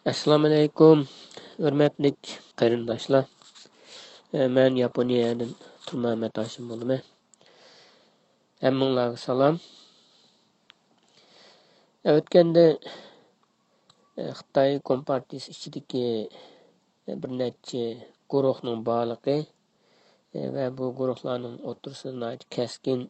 Assalomu alaykum, hurmatli qarindoshlar. Men Yaponiyadan Turmuhammad Hoshim bo'laman. Hammanglarga salom. O'tganda Xitoy Kompartiyasi ichidagi bir necha guruhning borligi va bu guruhlarning o'rtasida keskin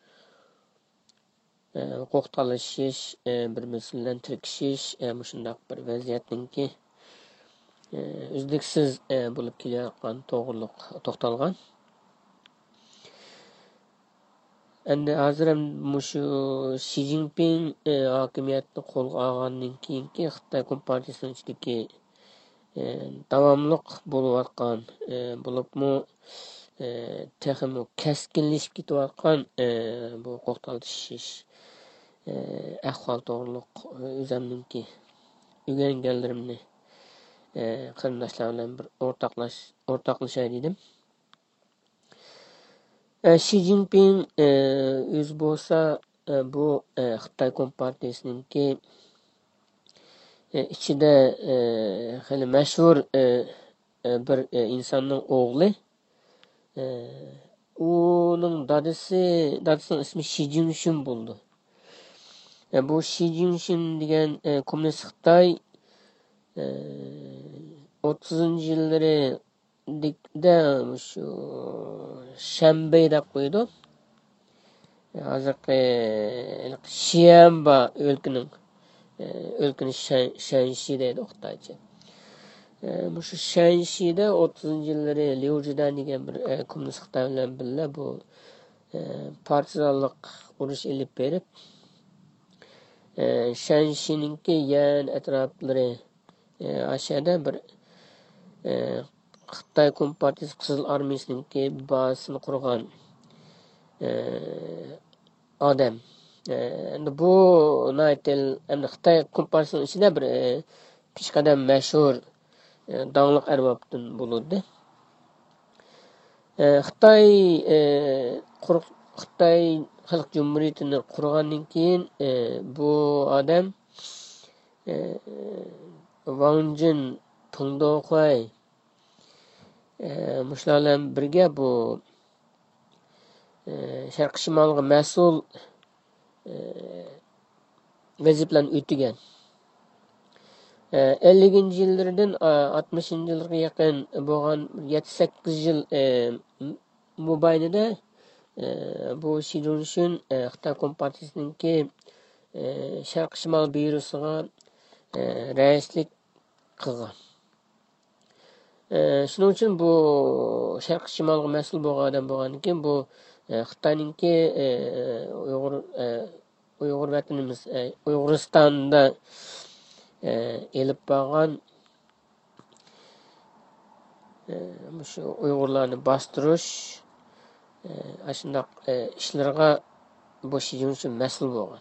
huquq talashish, bir-birisi bilan tirkishish, shunday bir vaziyatninki uzluksiz bo'lib kelayotgan to'g'riliq to'xtalgan. Endi hozir shu Xi Jinping hokimiyatni qo'lga olgandan keyingi Xitoy Kompartiyasining ichidagi davomliq bo'layotgan bo'libmi texmi keskinlashib ketayotgan bu huquq talashish ahvol to'g'riliq o'zimninki o'rganganlarimni qarindoshlar bilan bir o'rtoqlashay dedim. Xi Jinping o'zi bo'lsa bu Xitoy Kompartiyasininki ichida hali mashhur bir insonning o'g'li. Uning dadasining ismi Xi Jinping bo'ldi. Bu Xi Jinping degan kommunist Xitoy 30-yillari da shu Shanbay deb qo'ydi. Hozirgi Xianba o'lkani Shanxi deydi Xitoycha. Shu Shanxida 30-yillari Liu Zhidan degan bir kommunist Xitoy bilan birga bu partizanlik urush elib berib Shanxininki yan atroflari aşağıda bir Xitoy Kompartiyasi Qizil Armiyasininki bazasini qurgan odam. Endi bu Xitoy Kompartiyasining ichida bir peshqadam mashhur donglik arbobdan bo'ladi. Xitoy Xalq Cumhuriyatini qurgandan keyin bu odam Wang Jin, Peng Dehuai shular bilan birga bu Sharq Shimolga mas'ul vazifalarni o'tagan. 50-yillardan 60-yillarga yaqin bo'lgan 7-8 yil mobaynida bu Xi Jinping Xitoy Kompartiyasininki Sharq Shimol byurosiga raislik qilgan. Shuning uchun bu Sharq Shimolga mas'ul bo'lgan odam bo'lgandan keyin bu Xitoyninki Uyg'ur vatanimiz Uyg'uristonda elib borgan shu Uyg'urlarni bostirish shunday ishlarga bu Xi Jinping mas'ul bo'lgan.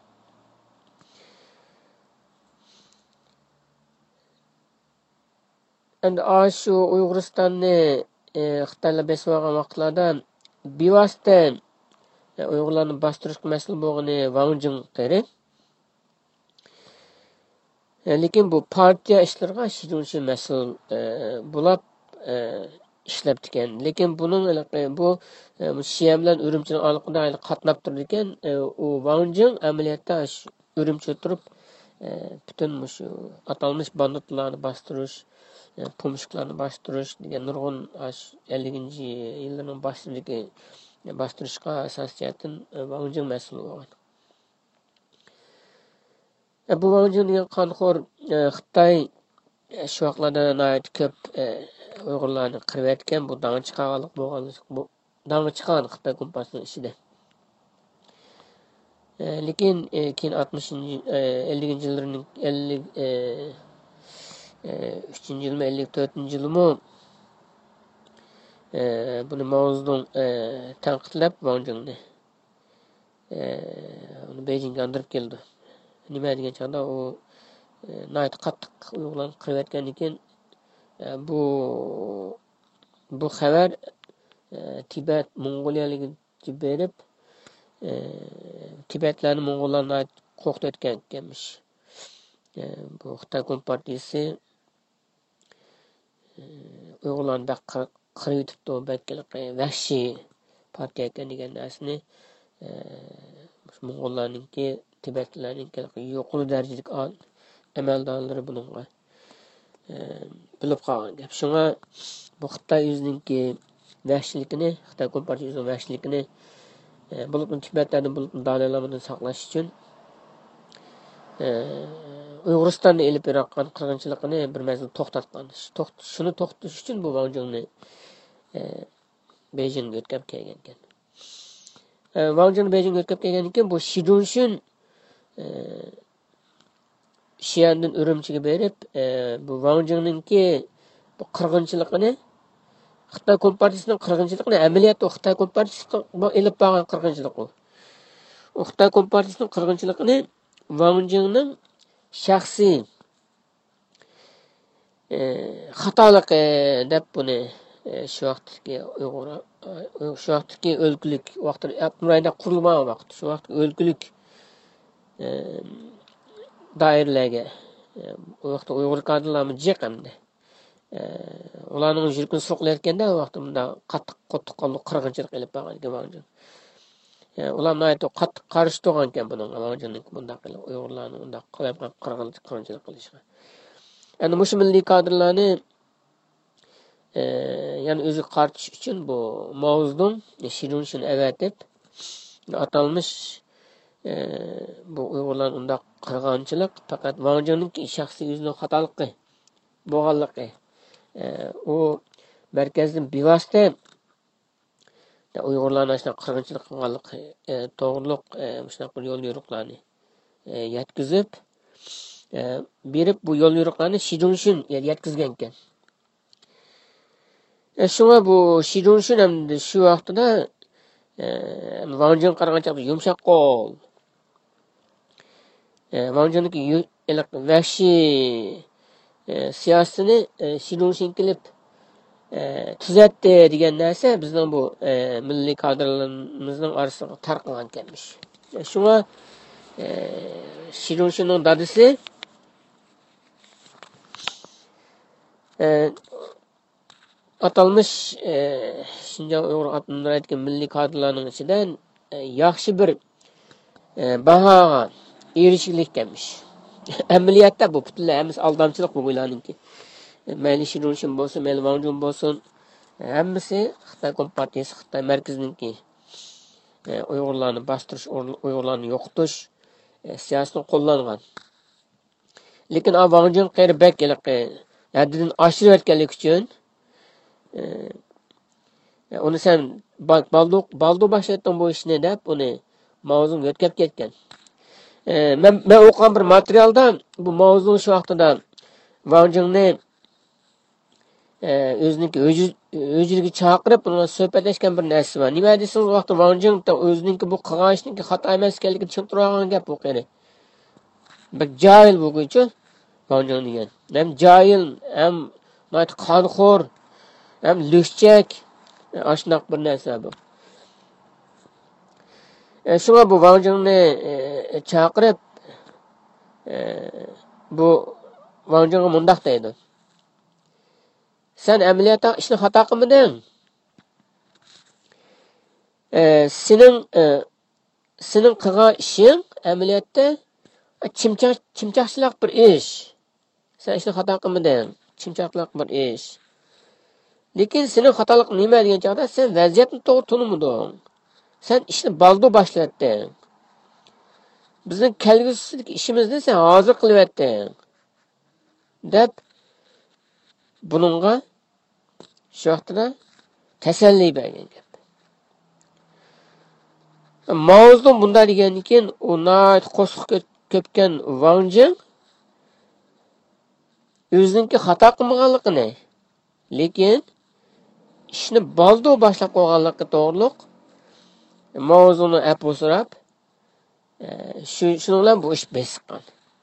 Endi shu Uyg'uristonni Xitoylar bosib olgan vaqtlarda bevosita Uyg'urlarni bostirishga mas'ul bo'lgan Wang Jin qari. Lekin bu partiya ishlariga Xi Jinping mas'ul bo'lib ishlab ekan. Lekin buning bu Xi bilan Urumchining aloqada qatnab turdi ekan. U Wang Jin amaliyotda Urumchiga turib butun shu atalmish banditlarni bostirish, pomishlarni bostirish degan nurg'un 50-yillarning boshidagi bostirishga asosiyatan Wang Jin mas'ul bo'lgan. Bu Wang Jin degan qonxo'r Xitoy shu vaqtlarda ko'p Uyg'urlarni qirib etgan, bu dang'i chiqarganlik bo'lgan, bu dang'i chiqqan Xitoy Kompartiyasining ichida. Lekin keyin 50-yillarning 53-yilmi 54-yilmi buni Mao Zedong tanqidlab Wang Jinni uni Beijingga oldirib keldi. Nima degan chog'da u qattiq Uyg'urlarni qirib etgandan keyin bu xabar Tibet Mong'oliyaliga berib Tibetlarni Mong'ollarni qo'rqitayotgan ekanmish. Bu Xitoy Kompartiyasi Uyg'urlarni bak qirib yutibdi, balki vahshiy partiya ekan degan narsani Mo'g'ullarninki, Tibetlarninki yuqori darajadagi amaldorlari buningga bilib qolgan gap. Shunga bu Xitoy o'zininki vahshiyligini, Xitoy Kompartiyasining vahshiyligini bo'lib Tibetlardan bo'lib dalalardan saqlash uchun Uyg'uristonni elib berayotgan qirg'inchilikni bir mazgil to'xtatgan. Shuni to'xtatish uchun bu Vangjingni Beijingga yetkazib kelgan ekan. Vangjingni Beijingga yetkazib kelgan ekan, bu Shi Jinping Xi'andan Urumchiga berib, bu Vangjingninki bu qirg'inchilikni Xitoy Kompartiyasining qirg'inchiligini amaliyotda Xitoy Kompartiyasiga elib borgan qirg'inchilik u. Xitoy Kompartiyasining qirg'inchiligini Vangjingning shaxsiy xatoligi deb buni shu vaqtdagi o'lkulik vaqtida Abdurayda qurilmagan vaqt, shu vaqtdagi o'lkulik doiralarga u vaqtda Uyg'ur kadrlarni jiqamdi. Ularning yurkini so'qlayotganda u vaqtda bunda qattiq qirg'inchilik qilib borgan ekan. Ularni aytib qattiq qarshi turgan ekan buning Vangjingning bunday qilib Uyg'urlarni unday qirg'inchilik qilishga. Endi mush milliy kadrlarni yani o'zi qartish uchun bu Mao Zedong Shi Jinpingni avatib atalmış bu Uyg'urlar unday qirg'inchilik faqat Vangjingning shaxsiy o'zining xatoligi bo'lganligi u markazdan bevosita Uyg'urlarni ashuna qirg'inchilik qilganligi to'g'riliq shunaqa bir yo'l yo'riqlarni yetkazib berib bu yo'l yo'riqlarni Shi Jinping yetkazgan ekan. Shunga bu Shi Jinping ham shu vaqtida Vangjing qirg'inchilik yumshoq qo'l Vangjingning vahshiy siyosatini Shi Jinping qilib tuzatdi degan narsa bizning bu milliy kadrlarimizning orasida tarqalgan ekanmish. Shunga Shi Jinpingning dadasi atalmış Şinjan Uyg'ur Abdunuraytga milliy kadrlarning ichidan yaxshi bir bahoga erishiklik ekanmish. Amaliyotda bu butunlay hammasi aldamchilik bu o'ylaninki. Mayli Shi Jinping bo'lsin, mayli Vangjing bo'lsin, hammasi Xitoy Kompartiyasi, Xitoy markazininki Uyg'urlarni bostirish, Uyg'urlarni yo'qotish siyosatini qo'llangan. Lekin Vangjing qeybak haddidan oshirib o'tganlik uchun uni sen baldu boshlatgan bu ishni deb uni mavzum yetkazib ketgan. Men o'qigan bir materialda bu mavzu shu vaqtida Vangjingni o'ziga chaqirib uni suhbatlashgan bir narsa bor. Nima desangiz u vaqtda Vangjing o'zininki bu qilgan ishniki xato emas ekanligini tushuntirgan gap bu qani. Bir jahil bo'lguncha Vangjing degan. Ham jahil, ham qonxo'r, ham lükchak, ashunaq bir narsa bu. Shunga bu Vangjingni chaqirib bu Vangjingga mundaq deydi. Sen amaliyotda ishni xato qilmading. Sening qilgan ishing amaliyotda chimchoqchilik bir ish. Sen ishni xato qilmading. Chimchoqchilik bir ish. Lekin sening xatolik nima degan chog'da sen vaziyatni to'g'ri tushunmading. Sen ishni baldu boshlatding. Bizning kelgusidagi ishimizni sen hozir qilyapding. Deb buningga shu vaqtda tasalli bergan gap. Mavzum bunday degandan keyin u nayt qo'shiq ko'pkan Vangjing o'ziningki xato qilmaganligini, lekin ishni baldu boshlab qo'yganligi to'g'riliq mavzuni apu so'rab shuning bilan bu ish besiqqan.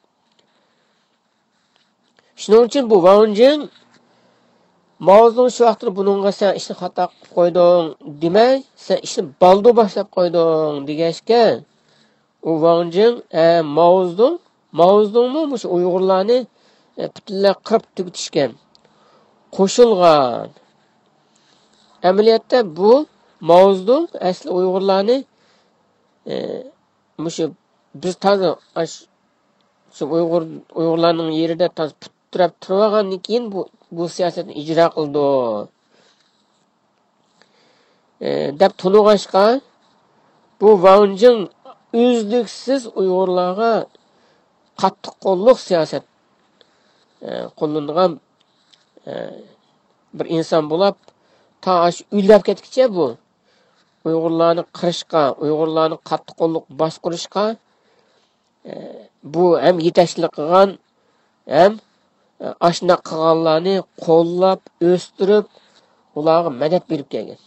Shuning uchun bu Vangjing mavzuni shu vaqtda buningga sen ishni xato qilib qo'yding demay, sen ishni baldu boshlab qo'yding degashga u Vangjing Mao Zedong'ning shu Uyg'urlarni butunlay qirib tugitishgan, qo'shilgan. Amaliyotda bu Mao Zedong asli Uyg'urlarni shu biz toza shu Uyg'urlarning yerida toz putrab turgandan keyin bu siyosatni ijro qildi deb tunug'ashqa bu Wang Jing uzluksiz Uyg'urlarga qattiq qo'lliq siyosat qo'llangan bir inson bo'lib, ta uylab ketkicha bu Uyg'urlarni qirishqa, Uyg'urlarni qattiq qo'lliq boshqarishqa bu ham yetakchilik qilgan, ham ashuna qilganlarni qo'llab, o'stirib, ularga madad berib kelgan.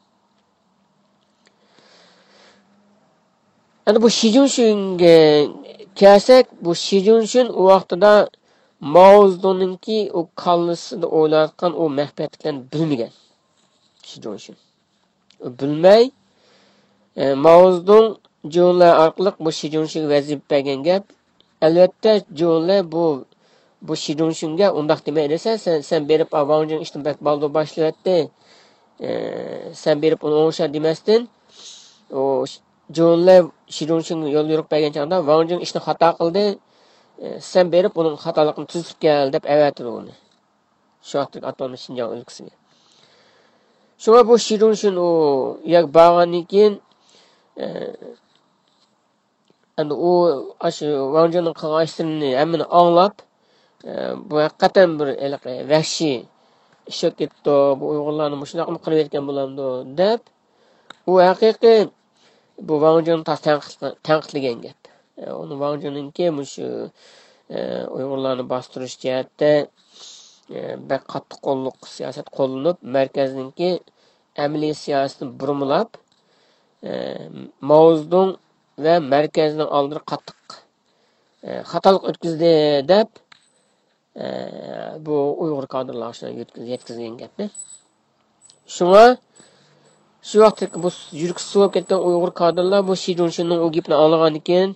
Ana bu Xi Jinpingga kelsak, bu Xi Jinping u vaqtida Mao Zedong'ninki o kallasida o'ylayotgan o mahbiyatlarni bilmagan. Xi Jinping. Bilmay, Mao Zedong Jo'nlar orqali bu Xi Jinpingga vazifa bergan gap. Albatta Jo'nlar bu Xi Jinpingga undaq demaydi, sen berib Wang Jing ishni baldo boshlayapti. Sen berib uni o'sha demasdan, o Jo'nlar Xi Jinpingga yo'l yurib bergan chog'da Wang Jing ishni xato qildi. Sen berib uning xatoligini tuzib kel deb avatdi uni. Shu vaqtdagi atomli Xinjiang o'lkasiga. Shunga bu Xi Jinping o yak borgandan keyin endi u shu Wang Jingning qilgan ishlarini hammani anglab, bu haqiqatan bir vahshiy ish ketdi, bu Uyg'urlarni shunaqami qilib etgan bo'lamdi deb, u haqiqiy bu Wang Jingni tanqidlagan gap. Uni Wang Jingninki shu Uyg'urlarni bostirish jihatda bir qattiq qo'lliq siyosat qo'llanib, markazninki amaliy siyosatni burmilab, Mao Zedong va markazning oldida qattiq xatolik o'tkazdi deb bu Uyg'ur kadrlarga yetkazgan gapni. Shunga shu vaqtda bu yurib suv ketgan Uyg'ur kadrlar bu Xi Jinpingning o gapni olgandan keyin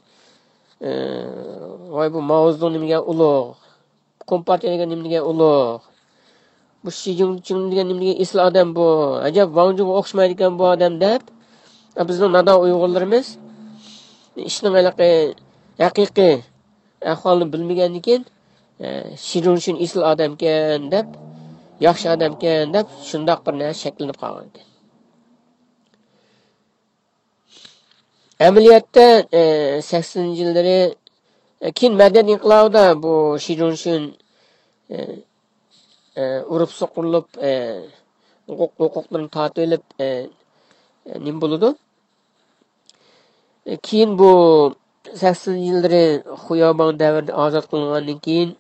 voy bu Mao Zedong nimaga ulug', Kompartiyaga nimaga ulug', bu Xi Jinping degan nimaga isli odam bu, ajab Wang Jingga o'xshamaydi ekan bu odam deb, bizning nodon Uyg'urlarimiz ishning haqiqiy ahvolni bilmagandan keyin Xi Jinping isli odam ekan deb, yaxshi odam ekan deb shundoq bir narsa shakllanib qolgan ekan. Amaliyotda 80-yillari keyin madaniyat inqilobida bu Xi Jinping urib so'qilib, huquqlarini tortib olib nim bo'ladi. Keyin bu 80-yillari Xuyabon davrida ozod qilingandan keyin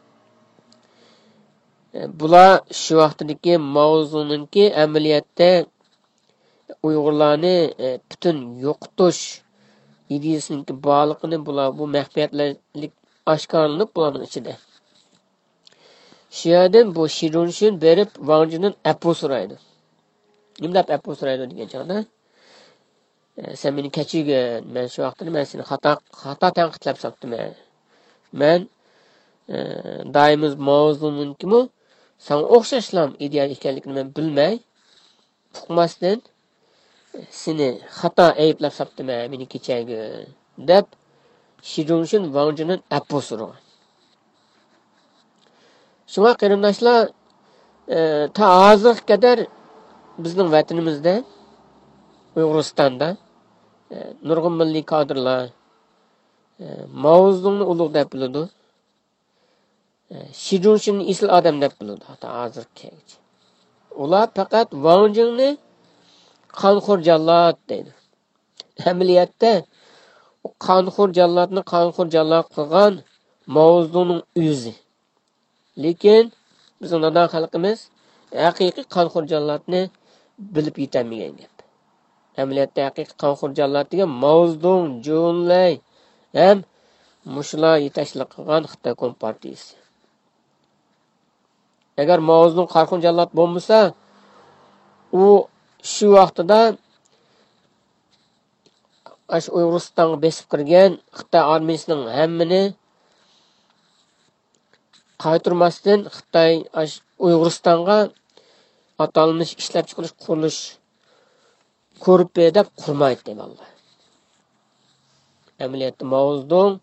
bular shu vaqtdagi Mao Zedong'ninki amaliyotda Uyg'urlarni butun yo'qotish ideyasining bog'liqini bular bu maxfiyatlik oshkorlanib bularning ichida. Shu yerdan bu Xi Jinping berib Wang Jingdan apu so'raydi. Nima deb apu so'raydi degan chog'da, sen meni kechirgin, men shu vaqtda men seni xato tanqidlab solibman. Men doimiz Mao Zedong'ninkimi sen o'xshashlam ideal ekanligini men bilmay, uqmasdan seni xato ayblab solibman, meni kechirgin deb Xi Jinping Wang Jingdan apu so'ragan. Shunga qarindoshlar, ta hozirga qadar bizning vatanimizda Uyg'uristonda nurg'un milliy kadrlar Mao Zedongni ulug' deb biladi. Xi Jinpingni isl odam deb biladi ta hozirgacha. Ular faqat Wang Jingni qonxo'r jallod deydi. Amaliyotda u qonxo'r jallodni qonxo'r jallod qilgan Mao Zedongning o'zi. Lekin bizning nodon xalqimiz haqiqiy qonxo'r jallodni bilib yetolmagan gap. Amaliyotda haqiqiy qonxo'r jallod degan Mao Zedong, Jo'nlay ham mushlar yetakchilik qilgan Xitoy Kompartiyasi. Agar Mao Zedong qonxo'r jallod bo'lmasa, u shu vaqtida Uyg'uristonga besib kirgan Xitoy armiyasining hammani qaytarmasdan Xitoy Uyg'uristonga atalmış ishlab chiqarish qurilish ko'rpa deb qurmaydi deb Allah. Amaliyotda Mao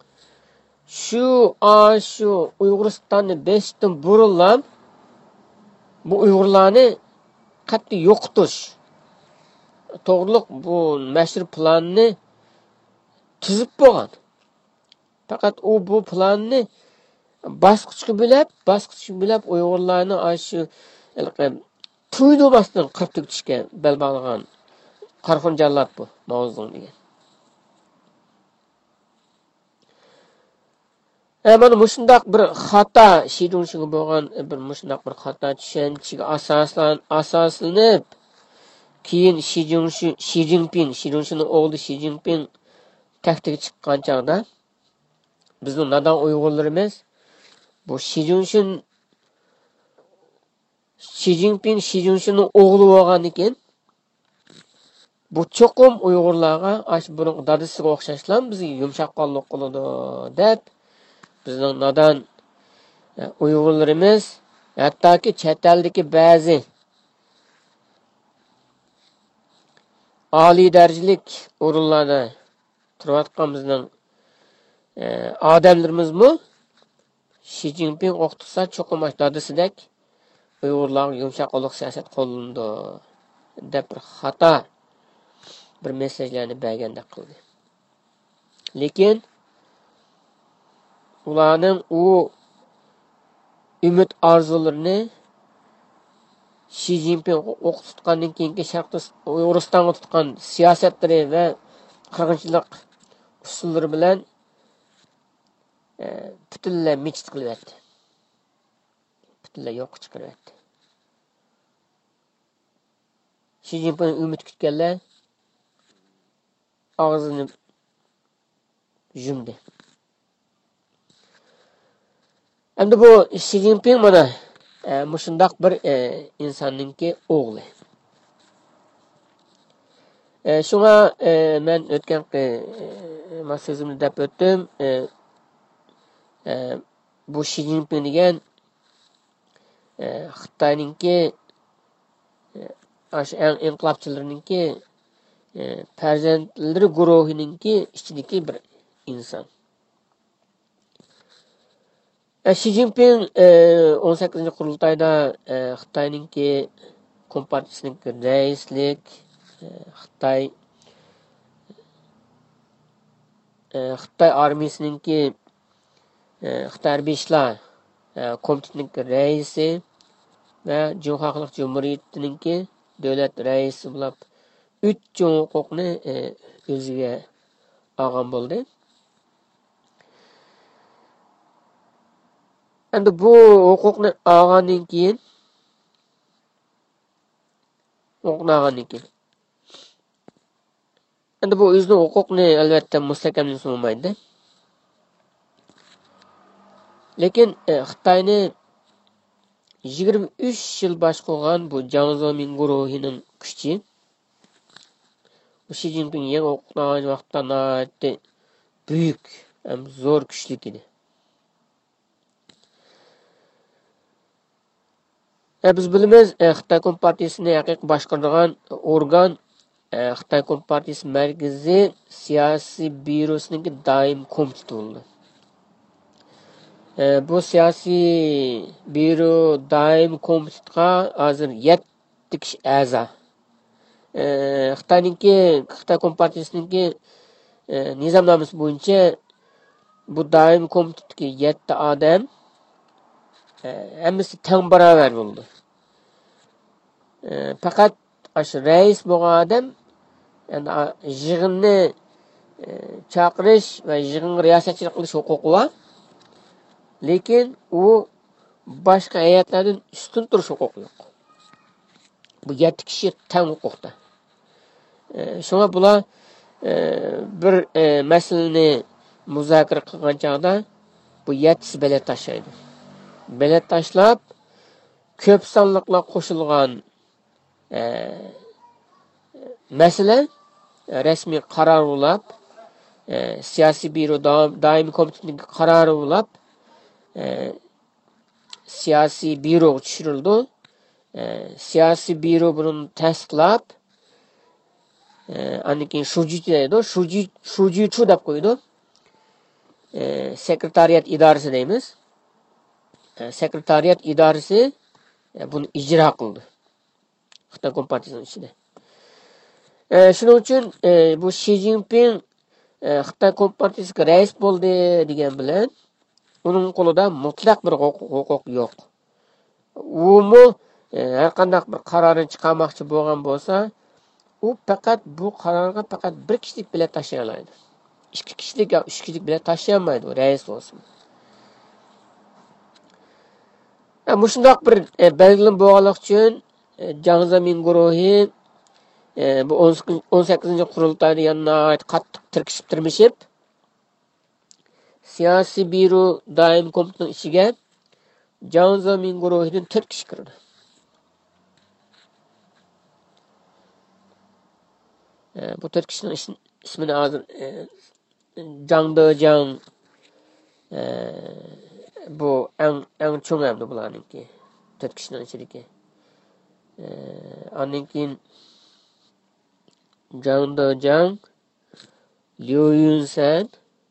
şu Uyg'uristonni besdan burilib bu Uyg'urlarni qat'iy yo'qotish to'g'riliq bu mashhur planni tuzib bo'lgan. Faqat u bu planni bosqichga bilib Uyg'urlarni shu tuydirmasdan qirib to'kishga bel bog'lagan qarxun jallat bu Mao degan. Mana mushundaq bir xato Shidunshga bo'lgan bir mushundaq bir xato tushunchaga asoslanib keyin Xi Jinpingning o'g'li Xi Jinping taxtga chiqqan chog'da bizning nadon Uyg'urlarimiz bu Xi Jinpingning o'g'li bo'lgan ekan. Bu cho'qim Uyg'urlarga buning dadasiga o'xshashlar bizga yumshaqqonlik qiladi deb bizning nadon Uyg'urlarimiz hattoki chet eldagi ba'zi oliy darajalik o'rinlarda turayotgan bizning odamlarimizmi Xi Jinping o'qitsa cho'qim dadasidek Uyg'urlarga yumshaqqonlik siyosat qo'llandi deb bir xato bir mesajlarni berganda qildi. Lekin ularning u umid orzularini Xi Jinping o'qitgandan keyingi sharqda Uyg'uristonga tutgan siyosatlari va qirg'inchilik usullari bilan butunlay mechit qilyapti. Butunlay yo'q chiqaryapti. Xi Jinping umid kutganlar og'zini yumdi. Endi bu Xi Jinping mana mushundaq bir insonningki o'g'li. Shunga men o'tgan so'zimni deb o'tdim. Bu Xi Jinping degan Xitoyningki inqilobchilarningki farzandlari guruhiningki ichidagi bir inson. Xi Jinping 18-qurultayda Xitoyningki kompartiyasining raislik, Xitoy armiyasininki Xitoy harbiy ishlar komitetining raisi va Jumhuriy Xalq Jumhuriyatiningki davlat raisi bo'lib 3 cho'ng huquqni o'ziga olgan bo'ldi. Endi bu huquqni olgandan keyin endi bu o'zining huquqni albatta mustahkamlashni olmaydi. Lekin Xitoyni 23 yil boshqargan bu Jiang Zemin guruhining kuchi Xi Jinping yangi o'qigan vaqtda nihoyatda buyuk, zo'r kuchli edi. Biz bilamiz, Xitoy Kompartiyasini haqiqiy boshqaradigan organ Xitoy Kompartiyasi markaziy siyosiy byurosining doim komiteti bo'ldi. Bu siyosiy byuro doim komitetga hozir 7 kishi a'zo. Xitoy Kompartiyasining nizomnomasi bo'yicha bu doim komitetdagi 7 odam hammasi teng barobar bo'ldi. Faqat shu rais bo'lgan odam endi yig'inni chaqirish va yig'inga riyosatchilik qilish huquqi bor. Lekin u boshqa hay'atlardan ustun turish huquqi yo'q. Bu 7 kishi teng huquqda. Shunga bular bir masalani muzokara qilgan chog'da bu 7si bilet tashlaydi. Bilet tashlab ko'p sonliqlar qo'shilgan masala rasmiy qaror bo'lib, siyosiy byuro doimiy komitetining qarori bo'lib, siyosiy byuroga tushirildi. Siyosiy byuro buni tasdiqlab, andan keyin shuji deydi, shujichu deb qo'ydi. Sekretariat idorasi deymiz. Sekretariat idorasi buni ijro qildi. Xitoy Kompartiyasining ichida. Shuning uchun bu Shi Jinping Xitoy Kompartiyasiga rais bo'ldi degan bilan uning qo'lida mutlaq bir huquq yo'q. U har qanday bir qarorni chiqarmoqchi bo'lgan bo'lsa, u faqat bu qarorga faqat bir kishilik bilan tashlay oladi. Ikki kishilik yoki 3 kishilik bilan tashlay olmaydi, rais bo'lsin. Shundoq bir belgilanib bo'lganlik uchun Jiang Zemin guruhi bu 18-qurultayda yana qattiq tirkishib tirmishib, siyosiy byuro doim komitetining ichiga Jiang Zemin guruhidan 4 kishi kirdi. Bu 4 kishining ismini hozir Jiang Dejiang bu eng cho'ng hamda bularniki 4 kishining ichidagi. Ondan keyin Jiang Dejiang, Liu Yunsan,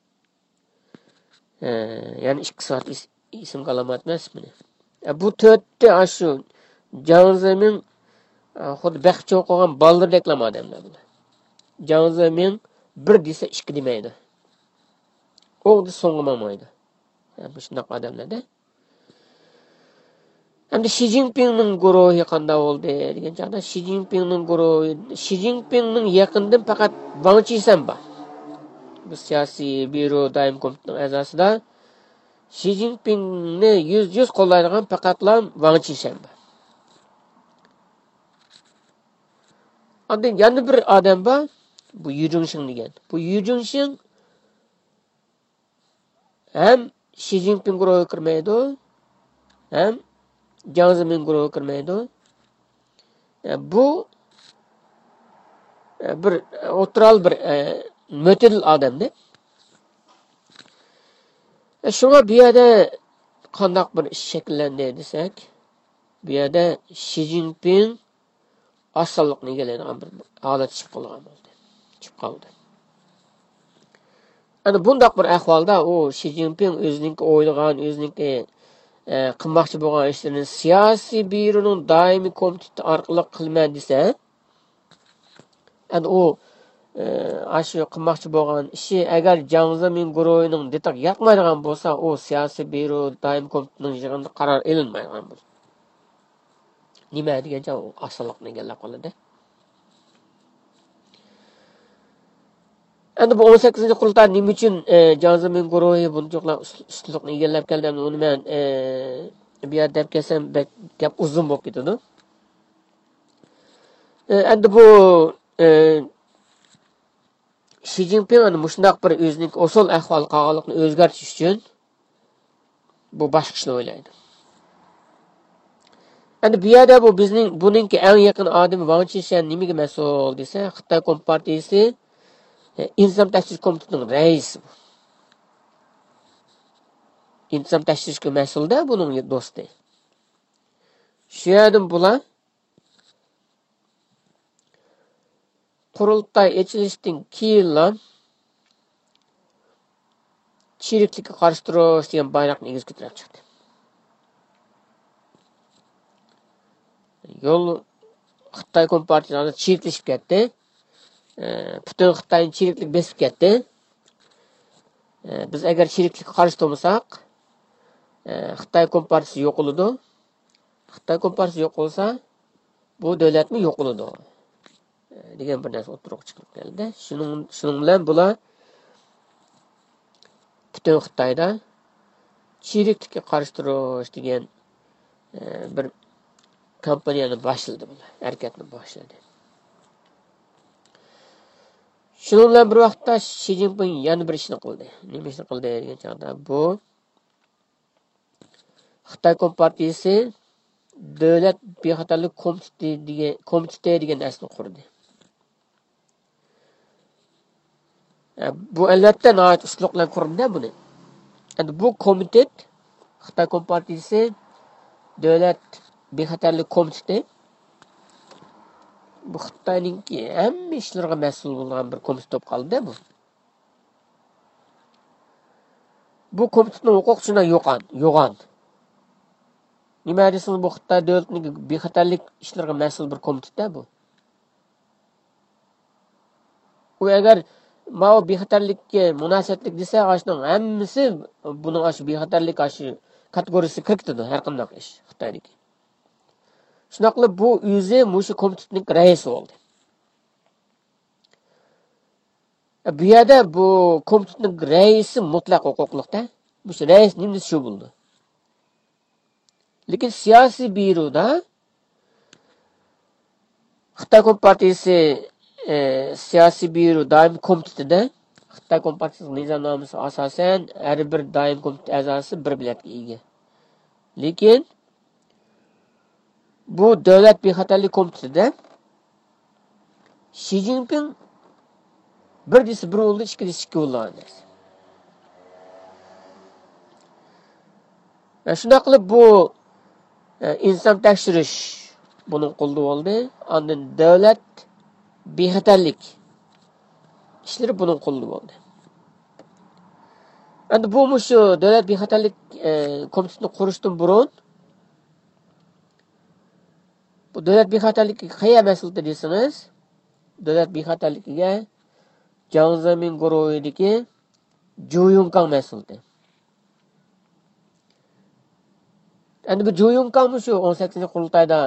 yani 2 soat isim qalamat emas ismini. Bu 4ta shu Jiang Zemin xuddi baxchi o'qigan baldırdek odamlar bular. Jiang Zemin bir desa 2 demaydi. O'g'di so'ng'imaydi. Bu shunday odamlarda. Endi Shi Jinpingning guruhi qanday bo'ldi degan chaqda Shi Jinpingning yaqindan faqat Wang Qishan bor. Bu siyosiy byuro doim komitetining a'zosida Shi Jinpingni 100 qo'llaydigan faqatla Wang Qishan bor. Ondan yana bir odam bor, bu Yu Jingxin degan. Bu Yu Jingxin hem Shi Jinping guruhiga kirmaydi, hem Jiang Zemin guruhiga kirmaydi. Bu bir o'tiral bir mo'tadil odamda. Shunga bu yerda qandaq bir ish shakllandi desak, bu yerda Shi Jinping osonlikni egallaydigan bir holat chiqib qoldi. Ana bundoq bir ahvolda u Shi Jinping o'zining o'ylagan, o'zining qilmoqchi bo'lgan ishlarini siyosiy byuroning doimiy komiteti orqali qilman desa, u shu qilmoqchi bo'lgan ishi agar Jiang Zemin guruhining detiq yoqmaydigan bo'lsa, u siyosiy byuro doimiy komitetining yig'inida qaror elinmaydigan bo'ladi. Nima degancha u osonlikni egallab qoladi. Endi bu 18-qurultay nima uchun Jiang Zemin guruhi bunchalik ustunlikni egallab kelganini uni men bu yerda deb kelsam gap uzun bo'lib ketadi. Endi bu Shi Jinping shundoq bir o'zining usul ahvol qolganlikni o'zgartirish uchun bu boshqa ishni o'ylaydi. Endi bu yerda bu buningki eng yaqin odami Wang Qishan nimaga mas'ul desa, Xitoy Kompartiyasi İntizam Təşkil Komitetining raisi. İntizam Təşkilga mas'ul da buning do'sti. Shu yerdan bular qurultay ochilishdan keyin chiriklikka qarshi turish degan bayroqni egizib ko'tarib chiqdi. Yo'l Xitoy Kompartiyasi chiriklashib ketdi. Butun Xitoyning chiriklik besib ketdi. Biz agar chiriklikka qarshi turmasak, Xitoy Kompartiyasi yo'q bo'ladi. Xitoy Kompartiyasi yo'q bo'lsa, bu davlatmi yo'q bo'ladi degan bir narsa o'tirib chiqib keldi. Shuning bilan bular butun Xitoyda chiriklikka qarshi turish degan bir kampaniyani boshladi bular, harakatni boshladi. Shuning bilan bir vaqtda Shi Jinping yana bir ishni qildi. Nima ishni qildi degan chaqda bu Xitoy Kompartiyasi davlat bexatarlik komiteti degan narsani qurdi. Bu albatta noyob uslublar qurdi buni. Endi bu komitet Xitoy Kompartiyasi davlat bexatarlik komiteti bu Xitoyninki hamma ishlarga mas'ul bo'lgan bir komitet bo'lib qoldi bu. Bu komitetning huquqchilari yo'g'on. Nima deysiniz bu Xitoy davlatining bexatarlik ishlarga mas'ul bir komiteti bu. U agar ma'o bexatarlikka munosabatlik desa, ashning hammasi buning ash bexatarlik ash kategoriyasiga kirgitadi har qanday ish Xitoyniki. Shunday qilib bu o'zi mushu komitetning raisi bo'ldi. Bu yerda bu komitetning raisi mutlaq huquqliqda. Bu rais nimasi shu bo'ldi. Lekin siyosiy byuroda Xitoy Kompartiyasi siyosiy byuro doim komitetida Xitoy Kompartiyasi nizomnomasiga asosan har bir doim komitet a'zosi bir biletga ega. Lekin bu davlat bexatarlik komitetida Xi Jinping bir desa bir bo'ldi, ikki desa ikki bo'ldi. Shunday qilib bu inson tekshirish buning qo'lida bo'ldi. Ondan davlat bexatarlik ishlari buning qo'lida bo'ldi. Endi bu shu davlat bexatarlik komitetini qurishdan burun bu davlat bexatarligiga qayerga mas'ul desangiz, davlat bexatarligiga Jiang Zemin guruhidagi Zhu Yongkang mas'uldi. Endi bu Zhu Yongkang shu 18-qurultayda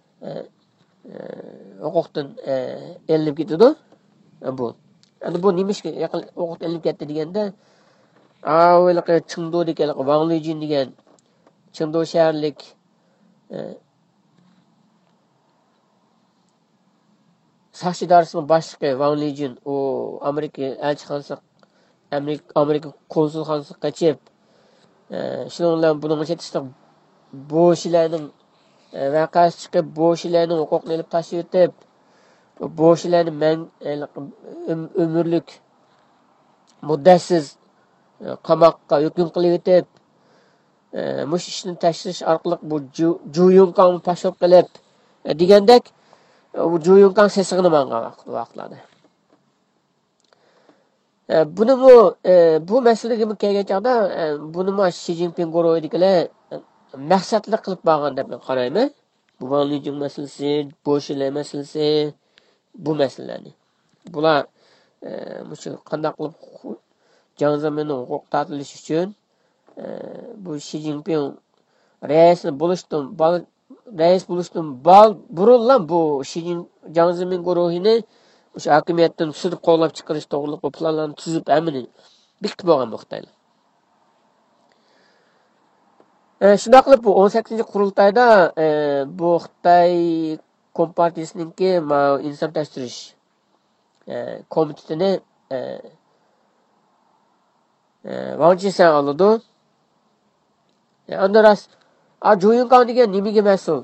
huquqdan elinib ketdi bu. Endi bu nimishga yaqin huquqdan elinib ketdi deganda, o'ylaqa Chengdudagi Wang Lijin degan Chengdu shaharlik Sakshi idorasining boshlig'i Wang Lijin u Amerika elchixonasi Amerika konsulxonasiga qochib, shuning bilan buning chetishda bo'shilarning vaqasi chiqib, bo'shilarning huquqini olib tashib o'tib, bo'shilarni umrlik muddatsiz qamoqqa hukm qilib o'tib, mush ishni tashirish orqali bu Zhu Yongkangni pashib qilib degandek bu Zhu Yongkang sesig'ini mangan vaqtlarda. Bu masalaga kelgan chog'da buni Xi Jinping guruhidagilar maqsadli qilib borgan deb qarayman. Bu Wang Lijin masalasi, bo'shilar masalasi, bu masalalarni. Bular shu qanday qilib Jiang Zeminning huquq tatilishi uchun bu Xi Jinping rais bo'lishdan burunlan bu Jiang Zemin guruhini o'sha hokimiyatdan sudib qo'llab chiqarish to'g'riliq bu planlarni tuzib amini bitib bo'lgan bu Xitoylar. Shunday qilib bu 18-qurultayda bu Xitoy Kompartiyasininki inson tashtirish komitetini Wang Qishan oldi. Unda ras Zhu Yongkang degan nimaga mas'ul?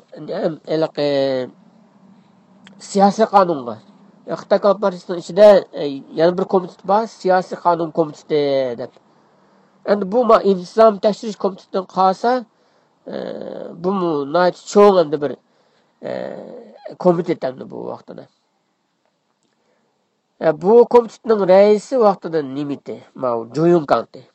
Siyosiy qonunga. Xitoy Kompartiyasining ichida yana bir komitet bor, siyosiy qonun komiteti deb. Endi bu inson tashtirish komitetidan qolsa, bu nayt cho'ng endi bir komitet endi bu vaqtida. Bu komitetning raisi vaqtida nimiti? Zhu Yongkang.